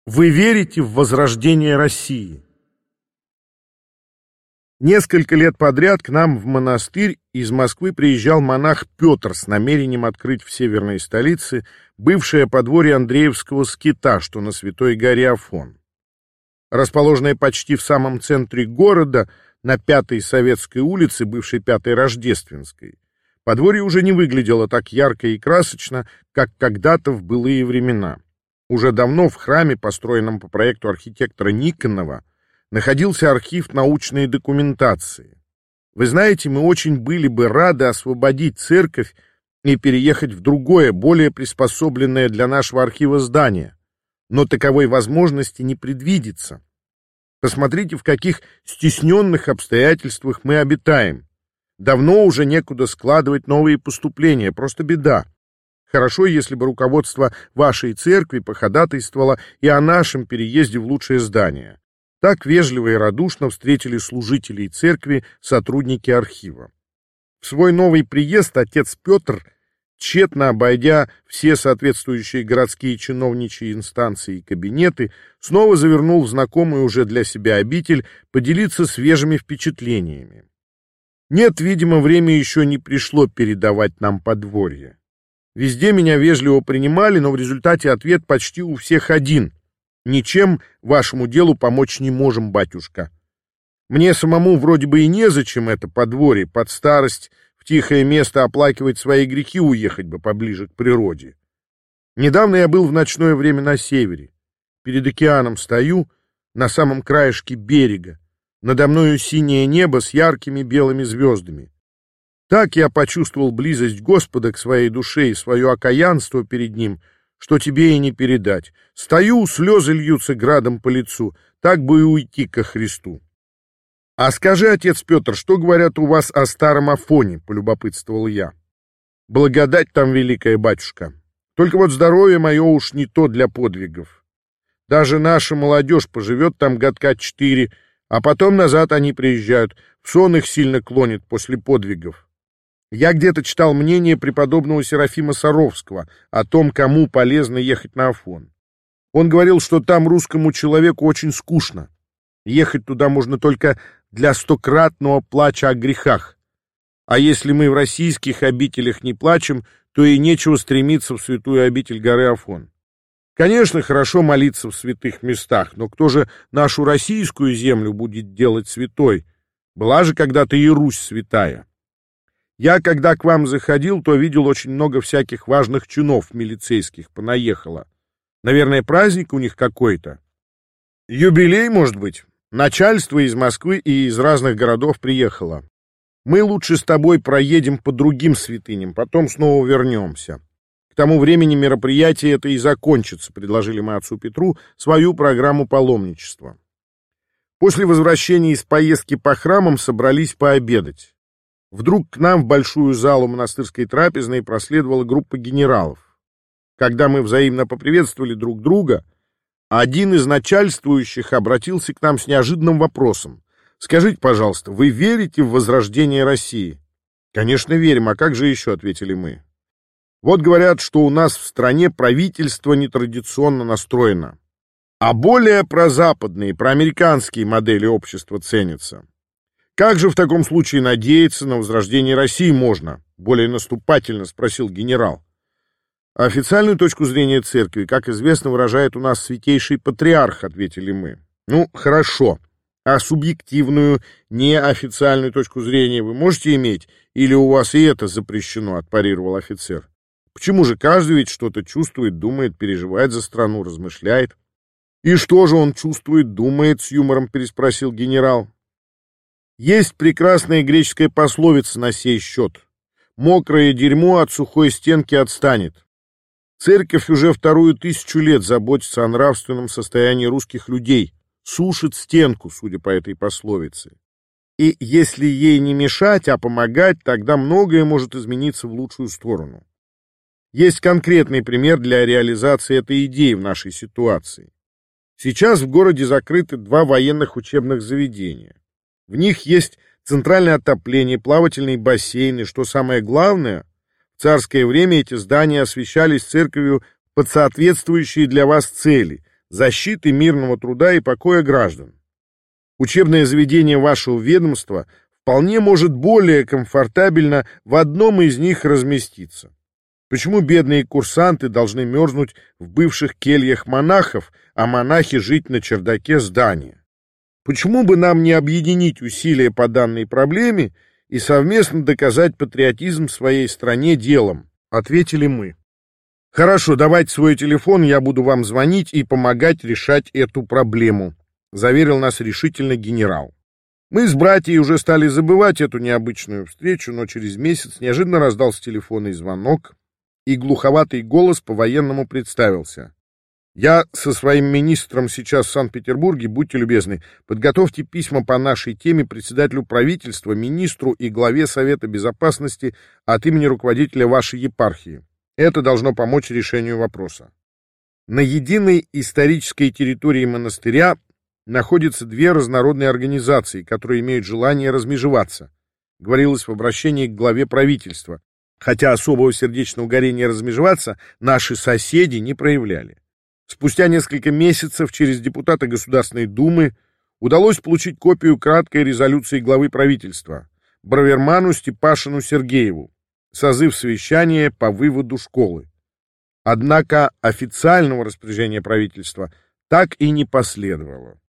Вы верите в возрождение России? Несколько лет подряд к нам в монастырь из Москвы приезжал монах Петр с намерением открыть в северной столице бывшее подворье Андреевского скита, что на Святой горе Афон. Расположенное почти в самом центре города, на 5-й Советской улице, бывшей 5-й Рождественской, подворье уже не выглядело так ярко и красочно, как когда-то в былые времена. Уже давно в храме, построенном по проекту архитектора Никонова, находился архив научной документации. Вы знаете, мы очень были бы рады освободить церковь и переехать в другое, более приспособленное для нашего архива здание, но таковой возможности не предвидится. Посмотрите, в каких стесненных обстоятельствах мы обитаем. Давно уже некуда складывать новые поступления, просто беда. Хорошо, если бы руководство вашей церкви походатайствовало и о нашем переезде в лучшее здание. Так вежливо и радушно встретили служителей церкви сотрудники архива. В свой новый приезд отец Петр, тщетно обойдя все соответствующие городские чиновничьи инстанции и кабинеты, снова завернул в знакомую уже для себя обитель поделиться свежими впечатлениями. Нет, видимо, время еще не пришло передавать нам подворье. Везде меня вежливо принимали, но в результате ответ почти у всех один. Ничем вашему делу помочь не можем, батюшка. Мне самому вроде бы и незачем это подворье, под старость в тихое место оплакивать свои грехи, уехать бы поближе к природе. Недавно я был в ночное время на севере. Перед океаном стою, на самом краешке берега. Надо мною синее небо с яркими белыми звездами. Так я почувствовал близость Господа к своей душе и свое окаянство перед Ним, что тебе и не передать. Стою, слезы льются градом по лицу, так бы и уйти ко Христу. — А скажи, отец Петр, что говорят у вас о старом Афоне? — полюбопытствовал я. — Благодать там великая, батюшка. Только вот здоровье мое уж не то для подвигов. Даже наша молодежь поживет там годка 4, а потом назад они приезжают. В сон их сильно клонит после подвигов. Я где-то читал мнение преподобного Серафима Саровского о том, кому полезно ехать на Афон. Он говорил, что там русскому человеку очень скучно. Ехать туда можно только для стократного плача о грехах. А если мы в российских обителях не плачем, то и нечего стремиться в святую обитель горы Афон. Конечно, хорошо молиться в святых местах, но кто же нашу российскую землю будет делать святой? Была же когда-то и Русь святая. Я, когда к вам заходил, то видел очень много всяких важных чинов милицейских понаехало. Наверное, праздник у них какой-то. Юбилей, может быть. Начальство из Москвы и из разных городов приехало. Мы лучше с тобой проедем по другим святыням, потом снова вернемся. К тому времени мероприятие это и закончится, предложили мы отцу Петру свою программу паломничества. После возвращения из поездки по храмам собрались пообедать. Вдруг к нам в большую залу монастырской трапезной проследовала группа генералов. Когда мы взаимно поприветствовали друг друга, один из начальствующих обратился к нам с неожиданным вопросом. «Скажите, пожалуйста, вы верите в возрождение России?» «Конечно, верим, а как же еще?» — ответили мы. «Вот говорят, что у нас в стране правительство нетрадиционно настроено, а более прозападные, проамериканские модели общества ценятся. Как же в таком случае надеяться на возрождение России можно?» — более наступательно спросил генерал. «Официальную точку зрения церкви, как известно, выражает у нас святейший патриарх», — ответили мы. «Ну, хорошо. А субъективную, неофициальную точку зрения вы можете иметь? Или у вас и это запрещено?» — отпарировал офицер. «Почему же каждый ведь что-то чувствует, думает, переживает за страну, размышляет?» «И что же он чувствует, думает?» — с юмором переспросил генерал. «Есть прекрасная греческая пословица на сей счет. Мокрое дерьмо от сухой стенки отстанет. Церковь уже 2000 лет заботится о нравственном состоянии русских людей, сушит стенку, судя по этой пословице. И если ей не мешать, а помогать, тогда многое может измениться в лучшую сторону. Есть конкретный пример для реализации этой идеи в нашей ситуации. Сейчас в городе закрыты 2 военных учебных заведения. В них есть центральное отопление, плавательные бассейны. Что самое главное, в царское время эти здания освящались церковью под соответствующие для вас цели. защиты мирного труда и покоя граждан. Учебное заведение вашего ведомства вполне может более комфортабельно в одном из них разместиться. Почему бедные курсанты должны мерзнуть в бывших кельях монахов, а монахи жить на чердаке здания? Почему бы нам не объединить усилия по данной проблеме и совместно доказать патриотизм своей стране делом? Ответили мы. Хорошо, давайте свой телефон, я буду вам звонить и помогать решать эту проблему, заверил нас решительно генерал. Мы с братьей уже стали забывать эту необычную встречу, но через месяц неожиданно раздался телефонный звонок, и глуховатый голос по-военному представился. «Я со своим министром сейчас в Санкт-Петербурге, будьте любезны, подготовьте письма по нашей теме председателю правительства, министру и главе Совета Безопасности от имени руководителя вашей епархии. Это должно помочь решению вопроса». На единой исторической территории монастыря находятся две разнородные организации, которые имеют желание размежеваться, говорилось в обращении к главе правительства, хотя особого сердечного горения размежеваться наши соседи не проявляли. Спустя несколько месяцев через депутата Государственной Думы удалось получить копию краткой резолюции главы правительства Браверману Степашину Сергееву, созыв совещания по выводу школы. Однако официального распоряжения правительства так и не последовало.